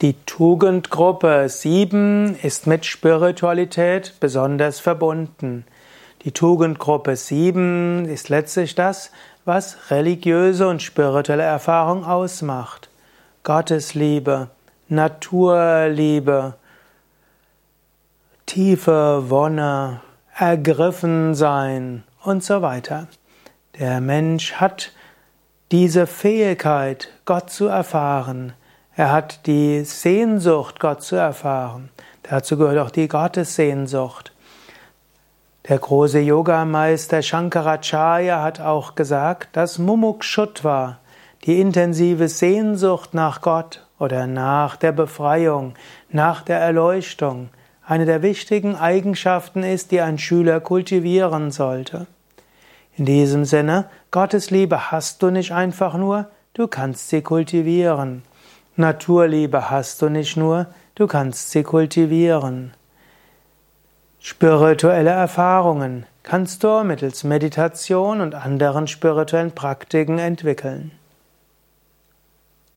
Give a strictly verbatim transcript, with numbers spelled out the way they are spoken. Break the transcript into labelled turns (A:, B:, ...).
A: Die Tugendgruppe sieben ist mit Spiritualität besonders verbunden. Die Tugendgruppe sieben ist letztlich das, was religiöse und spirituelle Erfahrung ausmacht. Gottesliebe, Naturliebe, tiefe Wonne, Ergriffensein und so weiter. Der Mensch hat diese Fähigkeit, Gott zu erfahren. Er hat die Sehnsucht, Gott zu erfahren. Dazu gehört auch die Gottessehnsucht. Der große Yogameister Shankaracharya hat auch gesagt, dass Mumukshutva, die intensive Sehnsucht nach Gott oder nach der Befreiung, nach der Erleuchtung, eine der wichtigen Eigenschaften ist, die ein Schüler kultivieren sollte. In diesem Sinne, Gottes Liebe hast du nicht einfach nur, du kannst sie kultivieren. Naturliebe hast du nicht nur, du kannst sie kultivieren. Spirituelle Erfahrungen kannst du mittels Meditation und anderen spirituellen Praktiken entwickeln.